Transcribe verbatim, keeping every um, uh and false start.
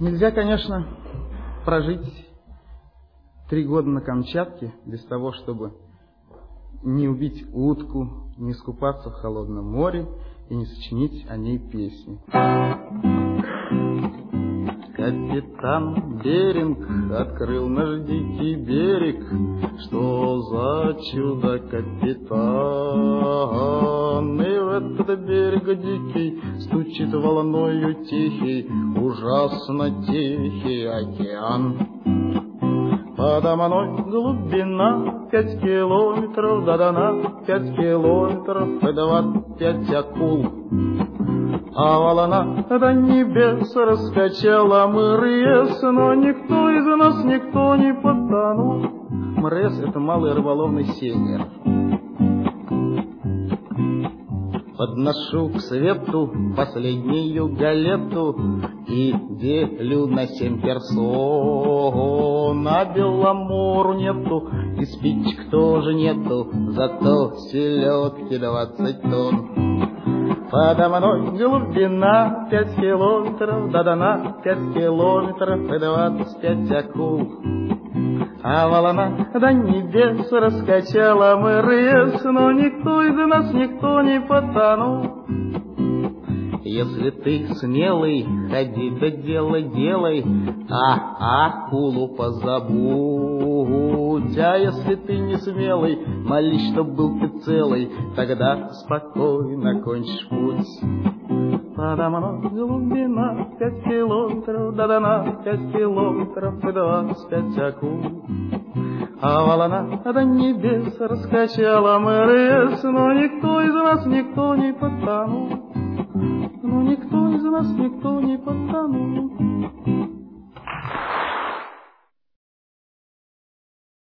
Нельзя, конечно, прожить три года на Камчатке без того, чтобы не убить утку, не искупаться в холодном море и не сочинить о ней песни. Капитан Беринг открыл наш дикий берег. Что за чудо, капитан? И в этот берег дикий стучит волною тихий, ужасно тихий океан. Подо мной глубина пять километров до дна, пять километров и двадцать пять акул. А волна до небес раскачала МРС, но никто из нас, никто не потонул. МРС — это малый рыболовный север. Подношу к свету последнюю галету и делю на семь персон. А Беломору нету, и спичек тоже нету, зато селедки двадцать тонн. Подо мной глубина пять километров до дна, пять километров и двадцать пять акул. А волна до небес раскачала МРС, но никто из нас, никто не потонул. Если ты смелый, ходи да делай, делай, а акулу позабудь. А если ты не смелый, молись, чтоб был ты целый, тогда спокойно кончишь путь. Подо мной глубина пять километров до дна, пять километров и двадцать пять акул. А волна до небес раскачала МРС, но никто из нас, никто не потонул. Но никто из нас, никто не потонул.